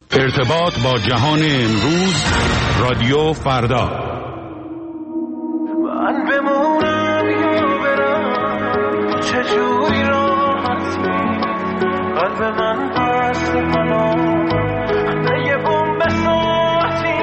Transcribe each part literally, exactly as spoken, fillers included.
ارتباط با جهان امروز، رادیو فردا. من بمونم یا برم، چجوری راحتی قلب من پس حالا یه بمب ساعتی.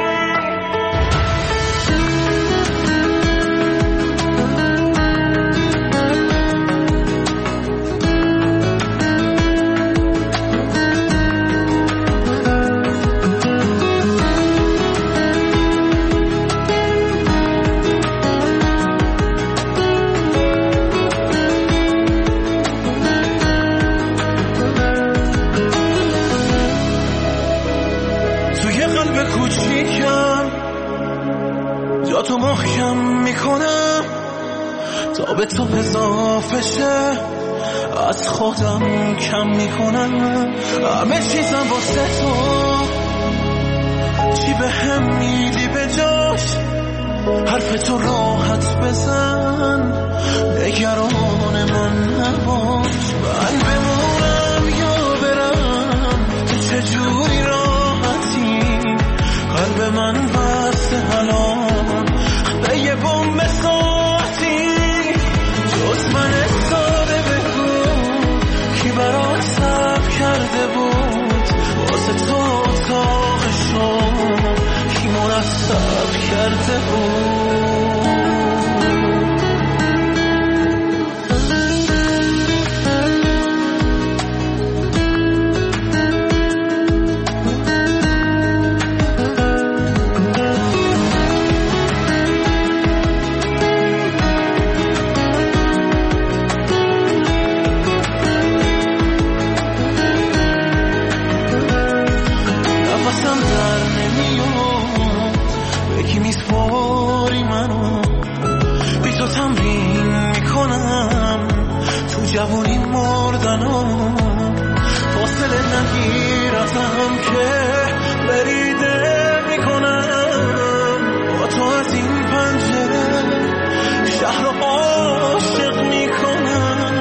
جا تو محکم میکنم تا به تو اضافه شه، از خودم کم میکنم همه چیزم واسه تو. چی به هم میدی به جاش، حرف تو راحت بزن، نگران من نباش. من بمونم یا برم، تو چجوری راحتی قلب من بسته الان به یه بمب ساعتی. جز من ساده بگو کی برات صبر کرده بود، واسه تو اتاقشو کی مرتب کرده بود. جوانی مردنم فاصله نگیرتم که بریده میکنم با تو از این پنجره شهر رو عاشق میکنم.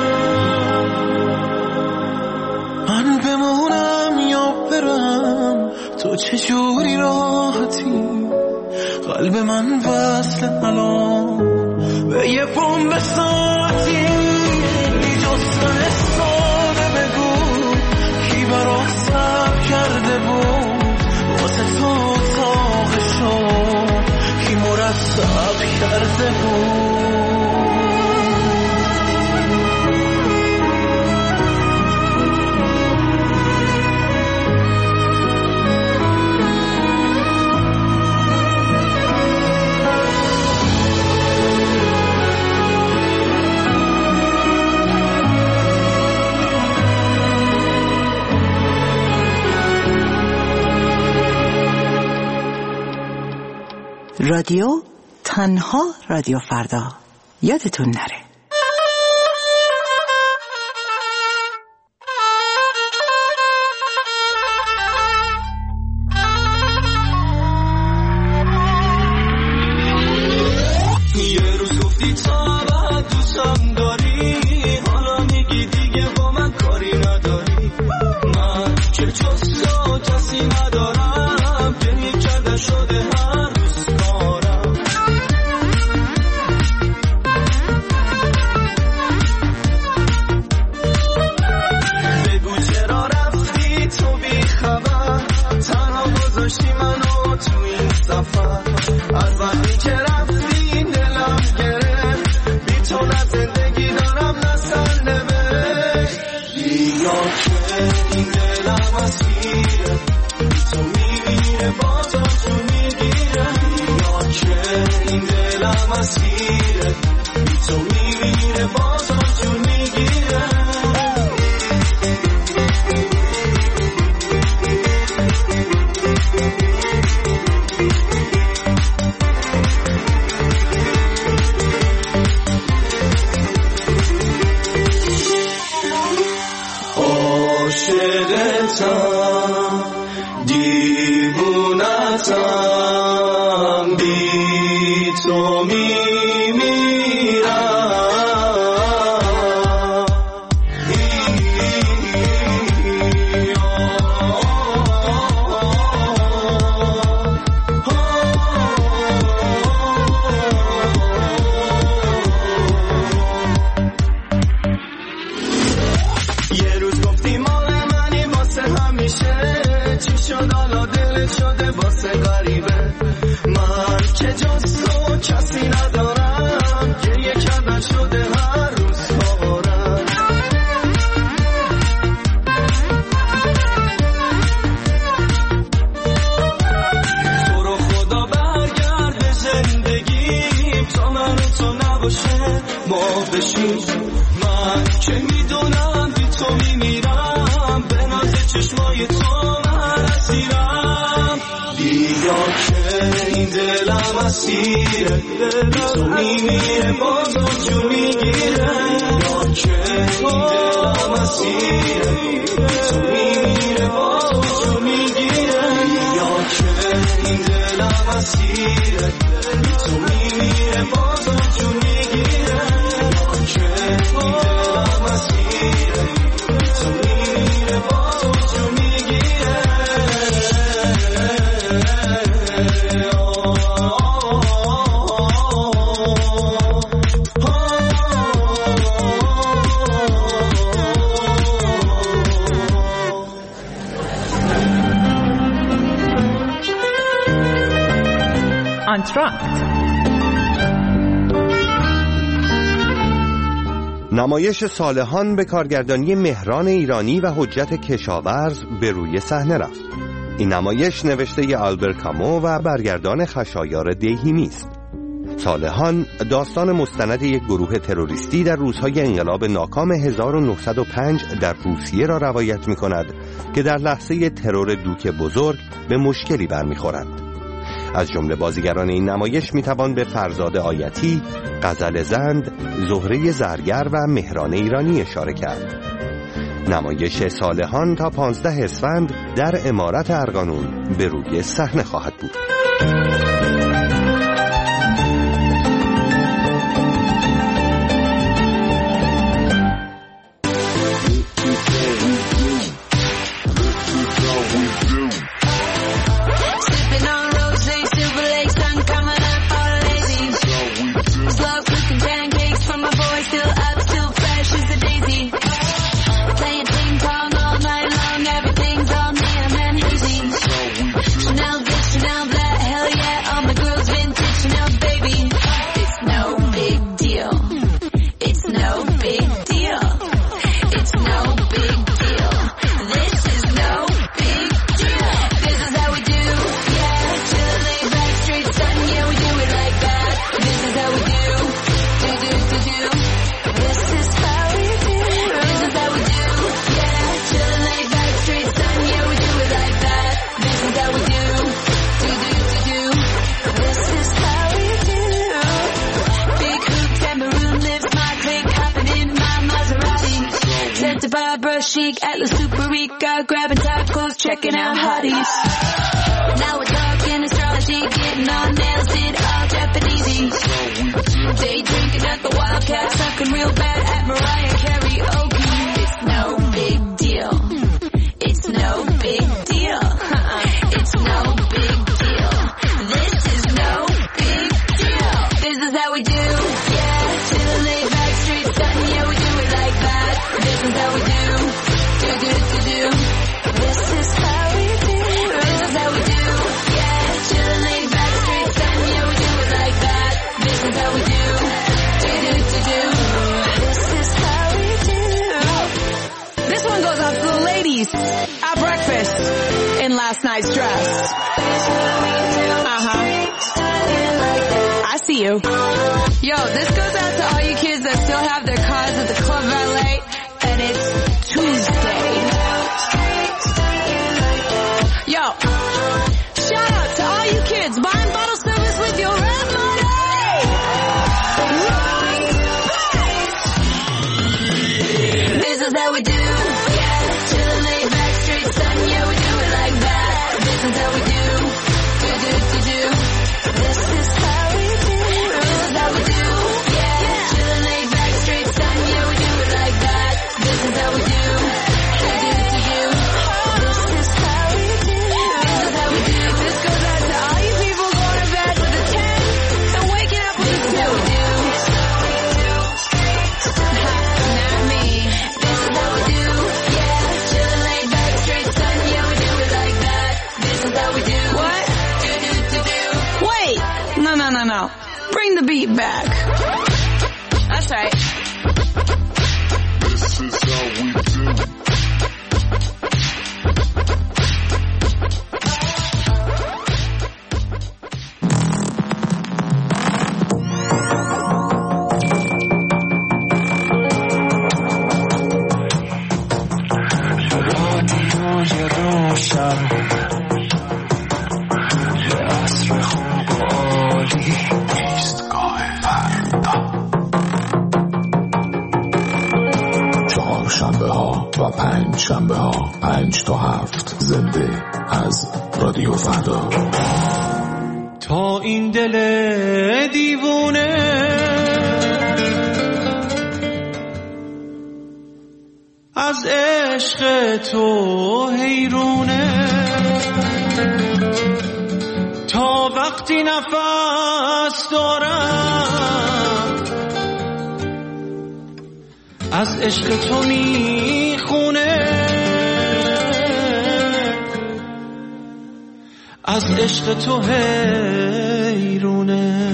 من بمونم یا برم، تو چجوری راحتی قلب من وصل الان به یه بمب ساعتی. من ساده بگو کی برات صبر کرده بود، واسه تو اتاقشو کی مرتب کرده بود. رادیو تنها رادیو فردا، یادتون نره. یه روز گفتی تا بعد دوستم داری، حالا میگی دیگه با من کاری نداری. من که جز تو کسی ندارم، گریه کردن شده هر روز کارم. بگو چرا رفتی تو بی خبر، تنها گذاشتی منو تو این سفر. از وقتی که رفتی دلم گرفت، بی تو نه زندگی دارم نه سرنوشت. بیا که این دلم اسیره، بی تو میمیره با تو تو میگیره. بیا که این دلم اسیره، بی تو میمیره با تو تو میگیره. عاشقتم دیوونتم، بی تو میمیرم. بشین. من که میدونم بی تو میمیرم، به ناز چشمای تو من اسیرم. بیا که این دلم اسیره، بی تو میمیره بازم جون میگیره. بیا که این دلم اسیره، بی تو میمیره بازم جون میگیره. بیا که این دلم اسیره، بی تو میمیره بازم جون میگیره. بیا که این دلم اسیره، بی تو میمیره بازم جون میگیره. انتراکت. نمایش صالحان به کارگردانی مهران ایرانی و حجت کشاورز به روی صحنه رفت. این نمایش نوشته آلبر کامو و برگردان خشایار دیهیمی است. صالحان داستان مستند یک گروه تروریستی در روزهای انقلاب ناکام هزار و نهصد و پنج در روسیه را روایت می کند که در لحظه ترور دوک بزرگ به مشکلی برمیخورند. از جمله بازیگران این نمایش میتوان به فرزاد آیتی، غزل زند، زهره زرگر و مهران ایرانی اشاره کرد. نمایش صالحان تا پانزده اسفند در عمارت ارغانون به روی صحنه خواهد بود. Chic, Atlas Super Rica, grabbing tacos, checking out hotties. Now we're talking astrology, getting on nails, did all Japanesey. Day drinking at the Wildcat, sucking real bad at Mariah karaoke. It's no big deal. It's no big deal. Uh-uh. It's no big deal. This is no big deal. This is how we do. Yeah, chillin' laid back, street sun. Yeah, we do it like that. This is how we do. This is how we do. This is how we do. Yeah, chillin' laid back, straight sun. Yeah, we do it like that. This is how we do. Do do do do. This is how we do. This one goes out to the ladies at breakfast in last night's dress. Uh huh. I see you. Yo, this goes out to all you kids that still have their cars at the Club Valet, and it's Tuesday. Yo, shout out to all you kids buying bottle service with your rent money. This is how we do. Yeah, chillin' laid back, straight sun. Yeah, we do it like that. This is how we do. Do do do do. This is how we do. This is how we do. Yeah, chillin' laid back, straight sun. Yeah, we do it like that. This is how we do. No, bring the beat back. That's right. This is how we do. اون شب یه عصر خوب و عالی ایستگاه فردا چهار شنبه ها و پنج شنبه ها پنج تا هفت زنده از رادیو فردا تا این دل دیوونه از عشق تو حیرونه تا وقتی نفس دارم از عشق تو میخونه از عشق تو حیرونه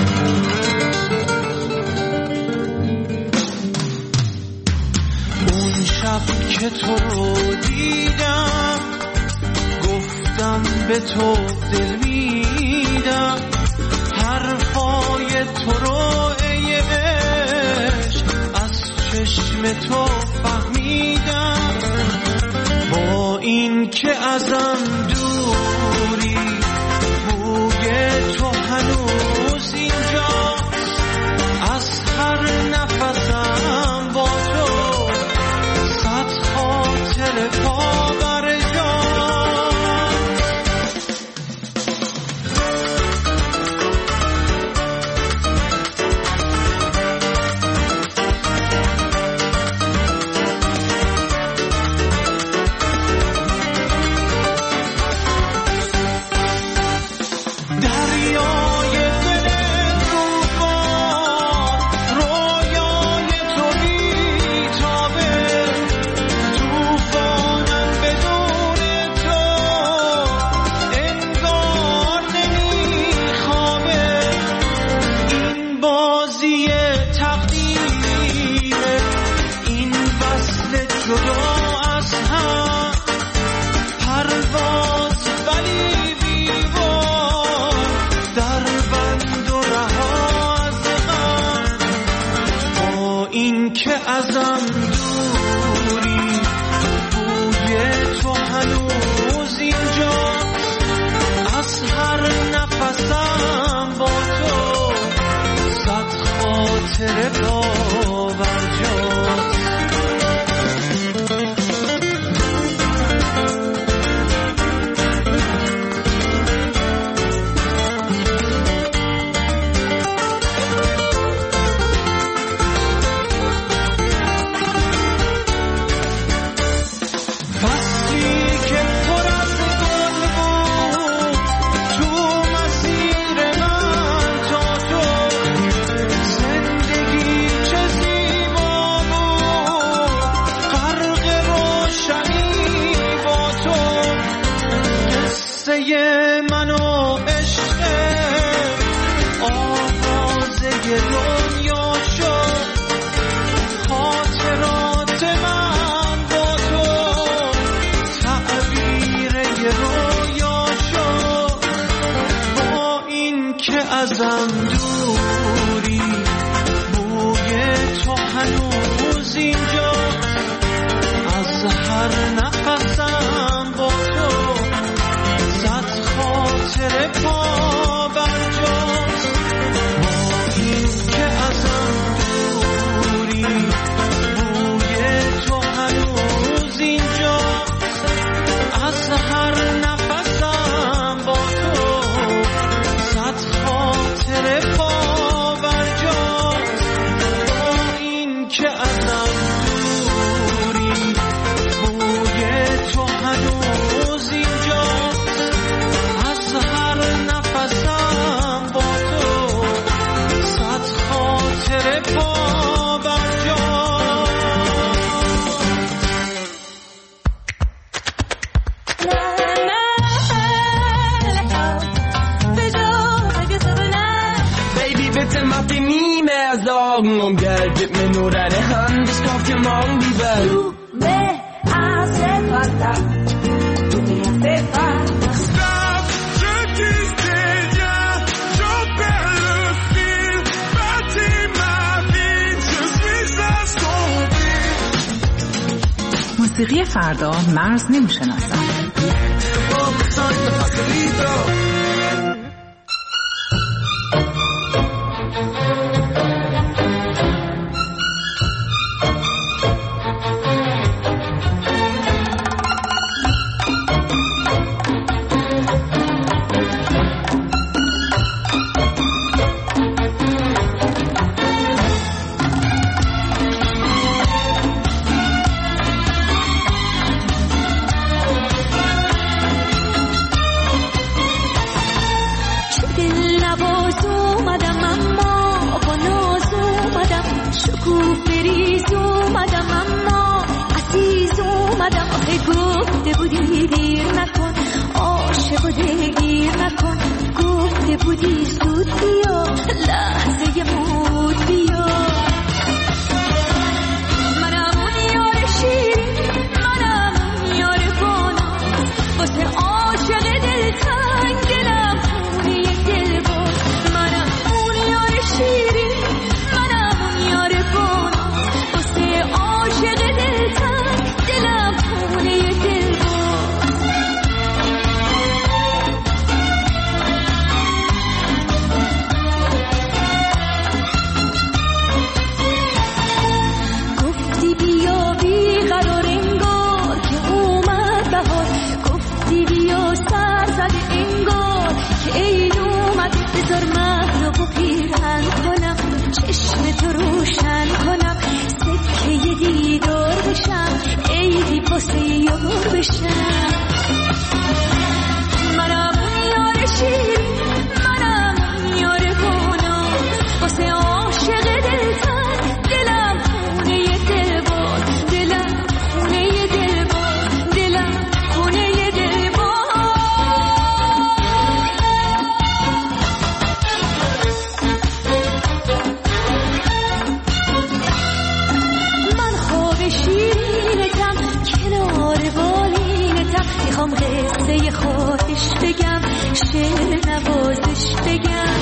اون شب که تو رو دیدم گفتم به تو دل میدم حرفای تو رو ای عشق از چشم تو فهمیدم با این که ازم دوری بوی تو هنوز اینجاست از هر نفسم با تو صد خاطر پا بر ازم دوری بوی تو هنوز اینجاست از هر نفسم با تو صد خاطر پا بر جاست ازم دوری بوی تو هنوز اینجا از هر نفسم با تو صد خاطر پا بر جاست با این که ازم دوری بوی تو هنوز اینجا از هر نفسم با تو صد خاطر پا بر جاست با این که ازم دوری بوی تو هنوز اینجا از هر نفسم با تو صد خاطر پا بر Um Geld, gib mir nur deine Hand, ich kauf dir morgen die Welt. Du me hace falta, tú me hace falta. Stop, je disais bien, j'en perds le fil, bâtis ma vie, je suis assombri. موسیقی فردا مرز نمیشناسد. منم یار شیرین، منم یار گناه، واسه عاشق دلتن دلم خونه دل باز، دلم خونه دل باز، دلم خونه دل باز. من خواب شیرینتم کنار بالینتم، میخوام قصه خواهش بگم، شعر نوازش بگم.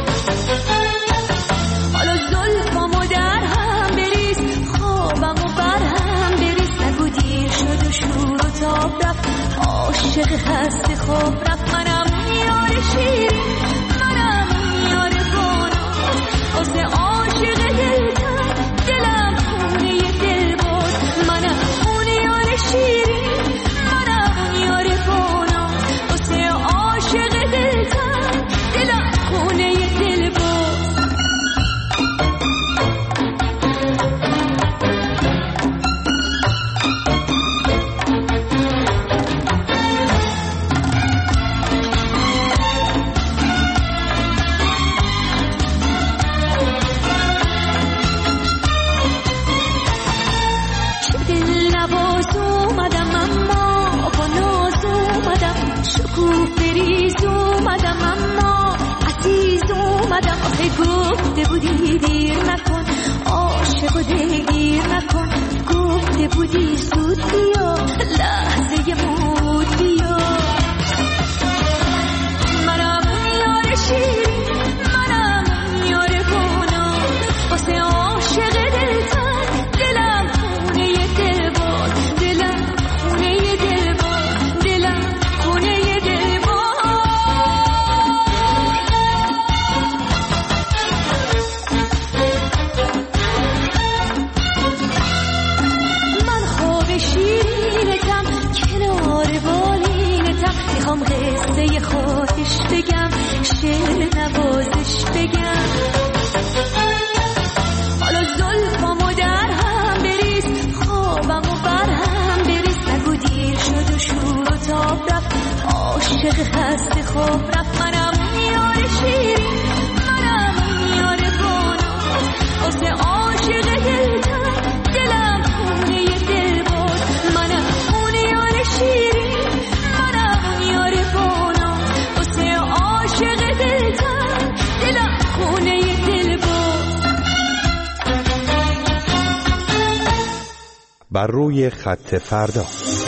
حالا زلفامو در هم بریز، خوابمو بر هم بریز، نگو دیر شد و شور و تاب رفت، عاشق هست خواب رفت. منم یار شیرین، منم یار گناه، واسه عاشق دلتن دلم خونه دل باز. منم اون یار شیرین، منم یار گناه، واسه عاشق دلتن دلم خونه دل باز. دل نواز اومدم اما با ناز اومدم، شکوه بریز اومدم اما عزیز اومدم. آخه گفته بودی دیر نکن، عاشق و دلگیر نکن، گفته بودی زود بیا، لحظه مود بیا. منم یار شیرین، منم یار گناه، واسه عاشق دلتن دلم خونه دل باز، دلم خونه دل باز، دلم خونه دل باز. من خواب شیرینتم کنار بالینتم، میخوام قصه خواهش بگم، شعر نوازش بگم. حالا زلفامو در هم بریز، خوابمو بر هم بریز، نگو دیر شد و شور و تاب رفت، عاشق هست خواب رفت. منم یار شیرین، منم یار گناه، واسه عاشق دلتن دلم خونه دل باز. منم اون یار شیرین، منم یار گناه، واسه عاشق دلتن دلم خونه دل باز. بر روی خط فردا.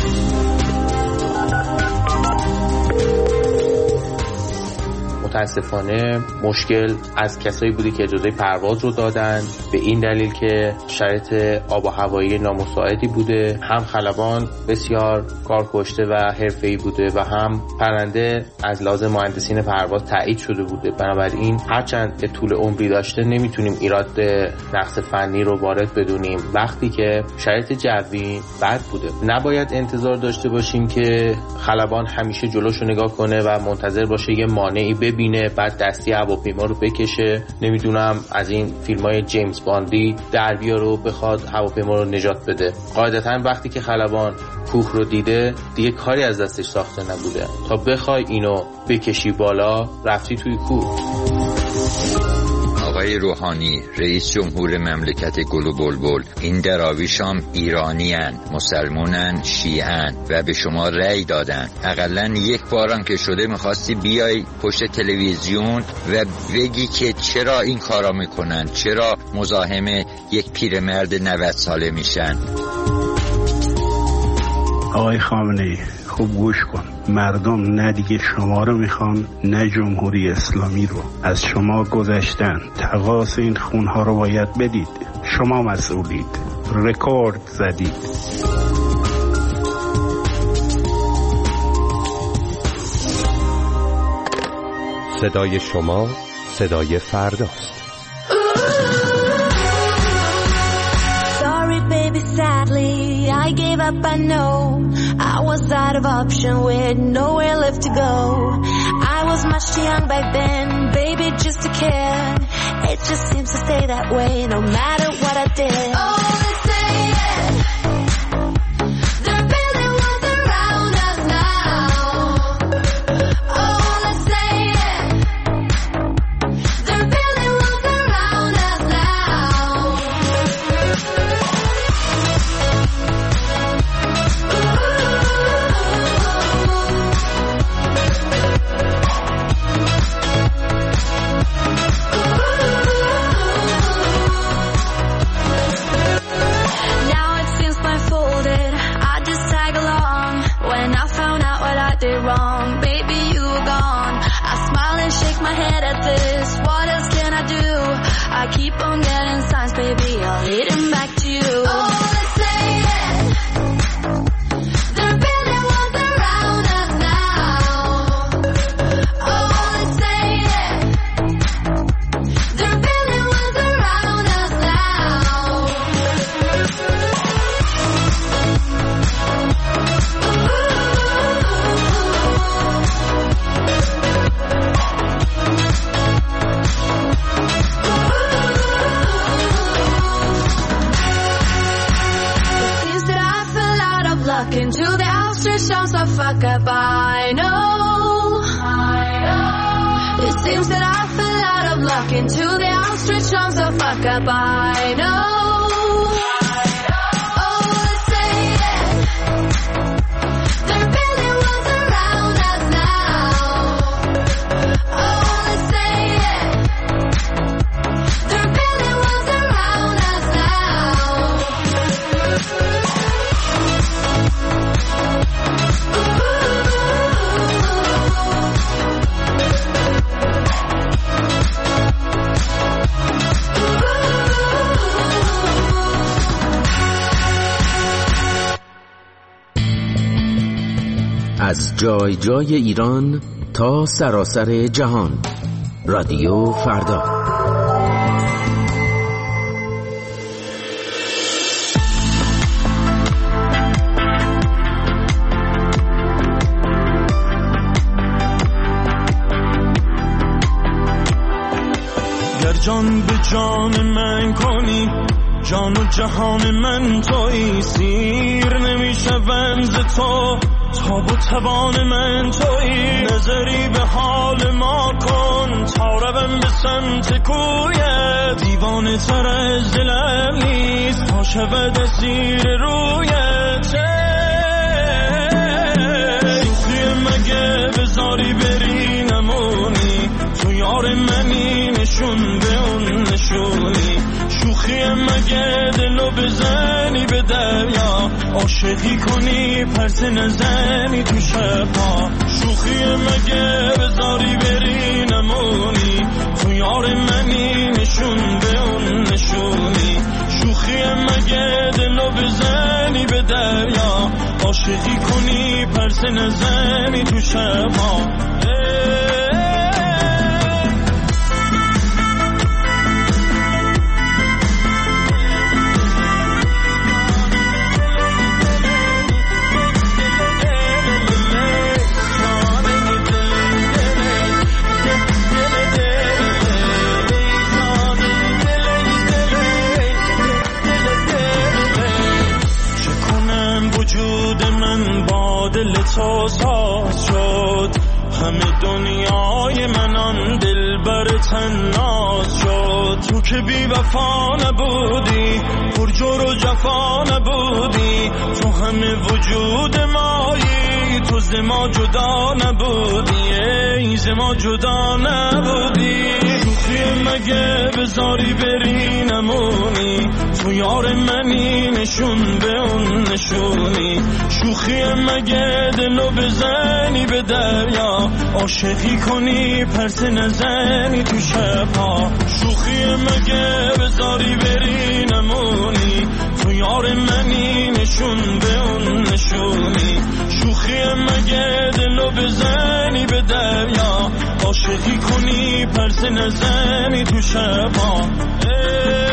متاسفانه مشکل از کسایی بوده که اجازه پرواز رو دادن، به این دلیل که شرایط آب و هوایی نامساعدی بوده، هم خلبان بسیار کار کشته و حرفه‌ای بوده و هم پرنده از لحاظ مهندسین پرواز تایید شده بوده. بنابراین هرچند طول عمری داشته نمیتونیم ایراد نقص فنی رو وارد بدونیم وقتی که شرایط جوی بد بوده. نباید انتظار داشته باشیم که خلبان همیشه جلوش رو نگاه کنه و منتظر باشه یه مانعی ببینه بعد دستی هواپیما رو بکشه، نمیدونم از این فیلم‌های جیمز باندی در بیاره بخواد هواپیما رو نجات بده. قاعدتاً وقتی که خلبان کوه رو دیده دیگه کاری از دستش ساخته نبوده، تا بخوای اینو بکشی بالا رفتی توی کوه. آقای روحانی رئیس جمهور مملکت گل و بلبل، این دراویشام ایرانیان، مسلمونن، شیعن و به شما رأی دادن. حداقل یک بارم که شده میخواستی بیای پشت تلویزیون و بگی که چرا این کارا میکنن، چرا مزاحم یک پیرمرد نود ساله میشن. آقای خامنه‌ای خوب گوش کن، مردم نه دیگه شما رو میخوان نه جمهوری اسلامی رو. از شما گذشتن، تقاص این خونها رو باید بدید. شما مسئولید، رکورد زدید. صدای شما صدای فرداست. Sorry baby, sadly I gave up, I know I was out of option with nowhere left to go. I was much too young back then, baby, just to care. It just seems to stay that way no matter what I did. Oh, they say it, they're building walls around us now. it wrong. Baby, you were gone. I smile and shake my head at this. What else can I do? I keep on getting signs, baby, I'll hit him back to you. Oh, let's say it. They're building walls around us now. Oh, let's say it. They're building walls around us now. Into the outstretched arms of fuck up, I know. I know. It seems that I fell out of luck. Into the outstretched arms of fuck up, I know. Oh, let's say it. They're building walls around us now. Oh, let's say it. They're building walls around us now. از جای جای ایران تا سراسر جهان، رادیو فردا. گر جان به جان من کنی، جان و جهان من تویی، سیر نمیشوم ز تو، تاب و توان من تویی. نظری به حال ما کن تا روم به سمت کویت، دیوانه تر از دلم نیست تا شود اسیر رویت. شوخی مگه بذاری بری نمونی، تو یار منی نشون به اون نشونی. شوخی مگه دلو بزنی به دریا، عاشقی کنی پرس نزنی تو شبها. شوخی مگه بذاری بری نمونی، تو یار منی نشون به اون نشونی. شوخی مگه دلو بزنی به دریا، عاشقی کنی پرس نزنی تو شبها. دل تو ساز شد، همه دنیای من آن دل بر تناز شد. تو که بی وفا نبودی، پر جور و جفا نبودی، تو همه وجود مایی، تو ز ما جدا نبودی، ای ز ما جدا نبودی. شوخی مگه بذاری بری نمونی، تو یار منی نشون به اون نشونی. شوخی مگه دلو بزنی به دریا، عاشقی کنی پرس نزنی تو شبها. شوخی مگه بذاری بری نمونی، تو یار منی نشون به اون نشونی. شوخی مگه دلو بزنی به دریا، عاشقی کنی پرس نزنی تو شبها.